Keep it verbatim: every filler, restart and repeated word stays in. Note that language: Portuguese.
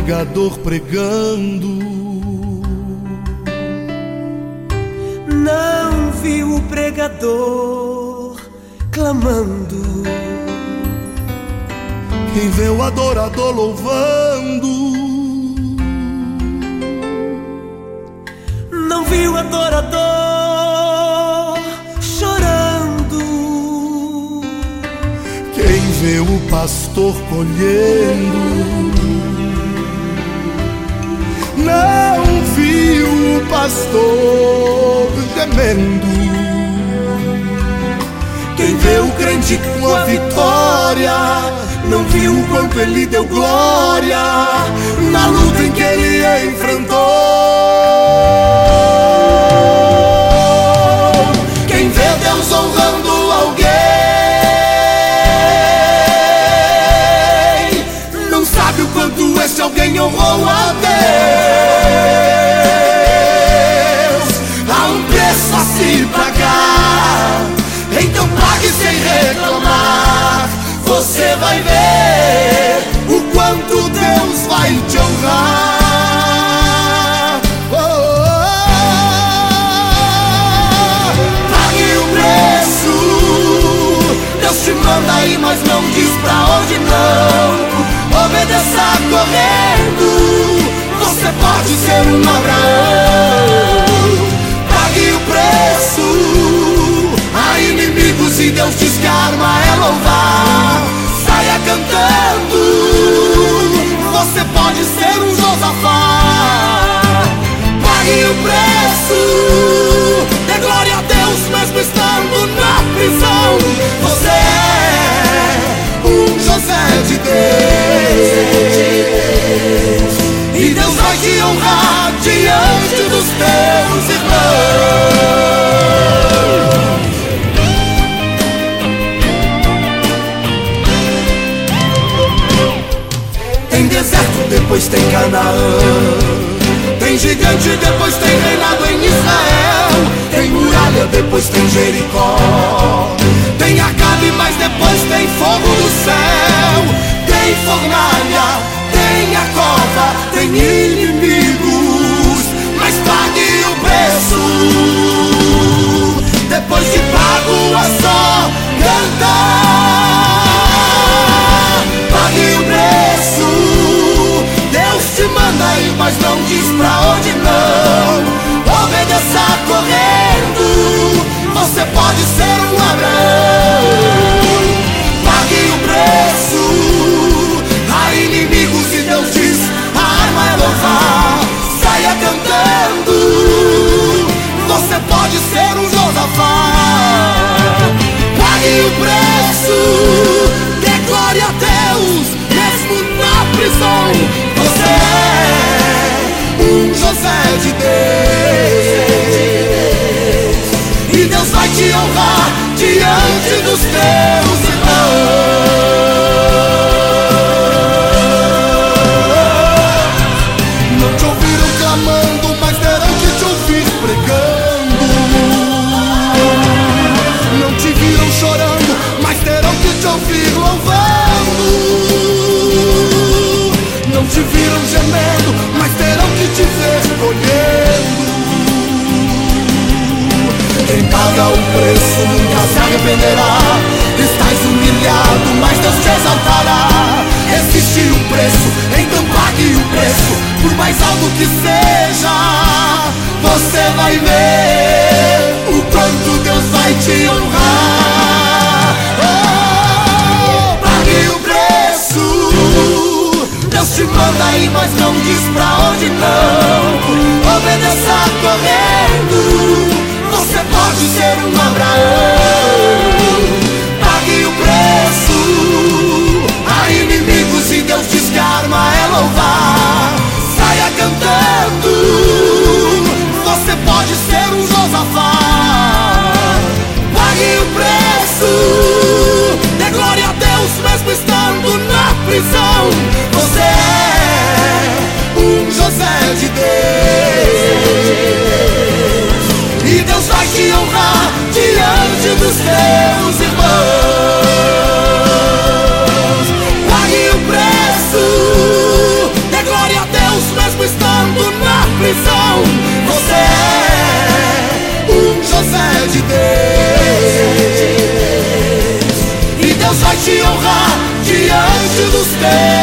pregador pregando. Não vi o pregador clamando. Quem vê o adorador louvando. Não vi o adorador chorando. Quem vê o pastor colhendo. Não viu o pastor gemendo. Quem vê o crente com a vitória não viu o quanto ele deu glória na luta em que ele enfrentou. Quem vê Deus honrando alguém não sabe o quanto esse alguém honrou a Deus. Há um preço a se pagar, então pague sem reclamar. Você vai ver o quanto Deus vai te honrar. Oh, oh, oh. Pague o preço. Deus te manda ir, mas não diz pra onde não. Obedeça correndo. Você pode ser um Abraão. Pague o preço. Há inimigos e Deus diz que a arma é louvar. Saia cantando. Você pode ser um Josafá. Pague o preço. Dê glória a Deus mesmo estando na prisão. Você é um José de Deus. E Deus vai te honrar diante dos teus irmãos. Tem deserto, depois tem Canaã. Tem gigante, depois tem reinado em Israel. Tem muralha, depois tem Jericó. Tem Acabe, mas depois tem fogo do céu. Tem fornalha, tem a cova, tem inimigos, mas pague o preço. Depois de pago é só cantar. Pague o preço. Deus te manda ir, mas não diz pra onde não. Obedeça correndo. Você pode ser um Abraão. Pague o preço. Há inimigos e Deus diz a arma é louvar. Saia cantando. Você pode ser um Josafá. Pague o preço. Dê glória a Deus mesmo na prisão. Você é um José de Deus. E Deus vai te honrar diante dos teus irmãos. Não te ouviram clamando, mas terão que te ouvir pregando. Não te viram chorando, mas terão que te ouvir louvando. Não te viram gemendo, mas terão que te ver colhendo. Quem paga o preço nunca se arrependerá. Estás humilhado, mas Deus te exaltará. Existe um preço, então pague o preço. Por mais alto que seja, você vai ver o quanto Deus vai te honrar. Oh, pague o preço. Deus te manda ir, mas não diz pra onde não. Obedeça correndo. Você pode ser um Abraão. Pague o preço. Há inimigos e Deus diz que a arma é louvar. Saia cantando. Você pode ser um Josafá. Pague tristeza.